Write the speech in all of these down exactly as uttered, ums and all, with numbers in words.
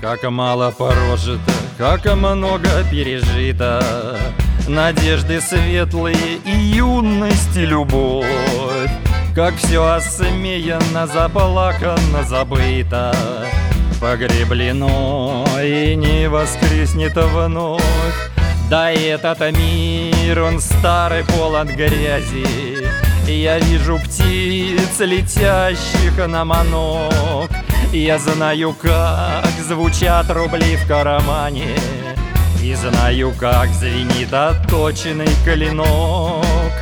Как мало прожито, как много пережито, надежды светлые и юность и любовь. Как все осмеяно, заплакано, забыто, погреблено и не воскреснет вновь. Да этот мир, он старый, полон грязи. Я вижу птиц, летящих на манок. Я знаю, как звучат рубли в кармане, и знаю, как звенит отточенный клинок.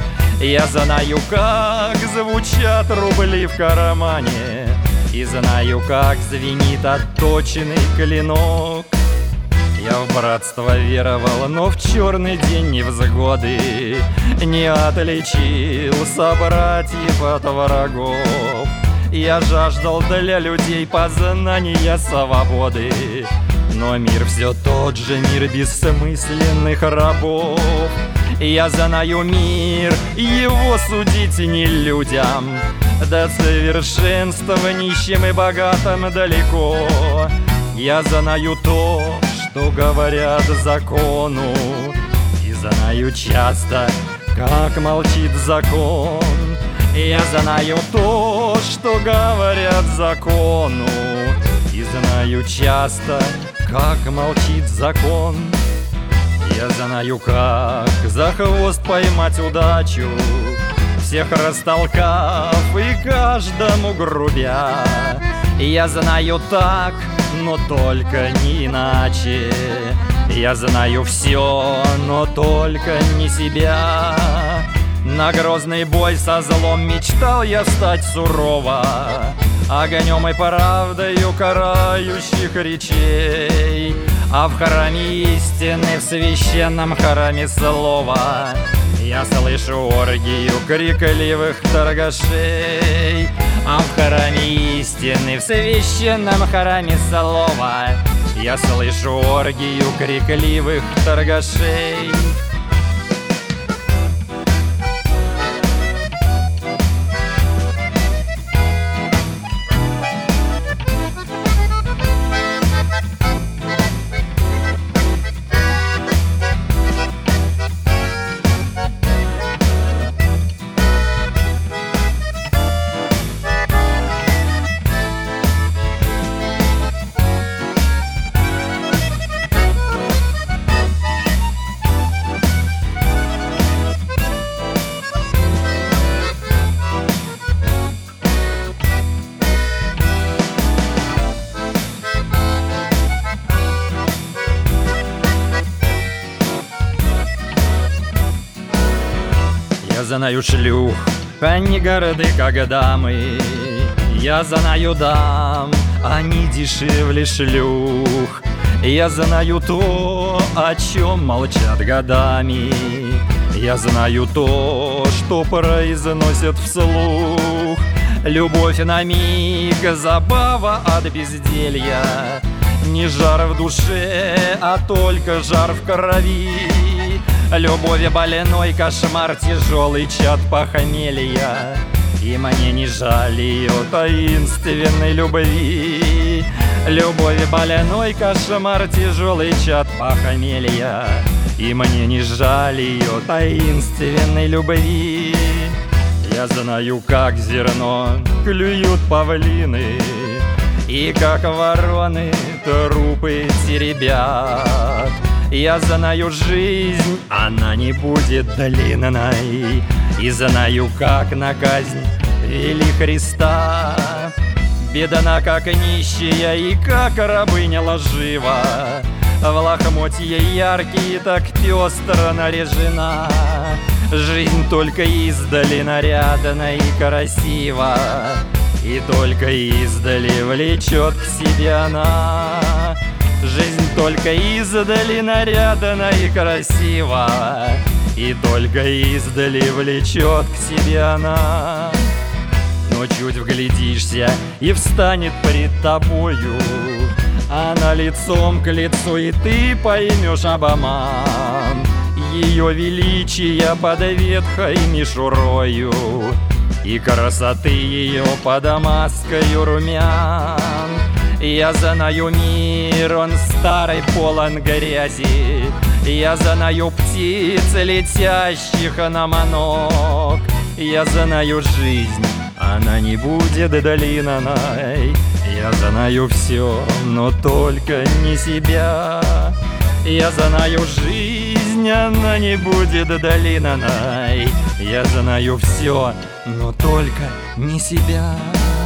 Я знаю, как звучат рубли в кармане, и знаю, как звенит отточенный клинок. Я в братство веровал, но в черный день невзгоды не отличил собратьев от врагов. Я жаждал для людей познания свободы, но мир все тот же, мир бессмысленных рабов. Я знаю мир, его судить не людям, до совершенства нищим и богатым далеко. Я знаю то, что говорят закону, и знаю часто, как молчит закон. Я знаю то, что говорят закону, и знаю часто, как молчит закон. Я знаю, как за хвост поймать удачу, всех растолкав и каждому грубя. Я знаю так, но только не иначе. Я знаю все, но только не себя. На грозный бой со злом мечтал я стать сурово, огнем и правдою карающих речей. А в храме истины, в священном храме слова, я слышу оргию крикливых торгашей. А в храме истины, в священном храме слова, я слышу оргию крикливых торгашей. Я знаю шлюх, они горды, как дамы. Я знаю дам, они дешевле шлюх. Я знаю то, о чем молчат годами. Я знаю то, что произносят вслух. Любовь на миг, забава от безделья. Не жар в душе, а только жар в крови. Любовь больной кошмар, тяжелый чад похмелья. И мне не жаль ее таинственной любви. Любовь больной кошмар, тяжелый чад похмелья. И мне не жаль ее таинственной любви. Я знаю, как зерно клюют павлины, и как вороны трупы теребят. Я знаю жизнь, она не будет длинной, и знаю, как на казнь вели Христа. Бедна, как нищая, и как рабыня лжива, в лохмотья яркие так пестро наряжена. Жизнь только издали нарядна и красива, и только издали влечет к себе она. Жизнь только издали нарядна и красива, и только издали влечет к себе она. Но чуть вглядишься, и встанет пред тобою она лицом к лицу, и ты поймешь обман ее величия под ветхой мишурою, и красоты ее под маской румян. Я знаю мир, он старый, полон грязи. Я знаю птиц, летящих на манок. Я знаю жизнь, она не будет долиной. Я знаю все, но только не себя. Я знаю жизнь, она не будет долиной. Я знаю все, но только не себя.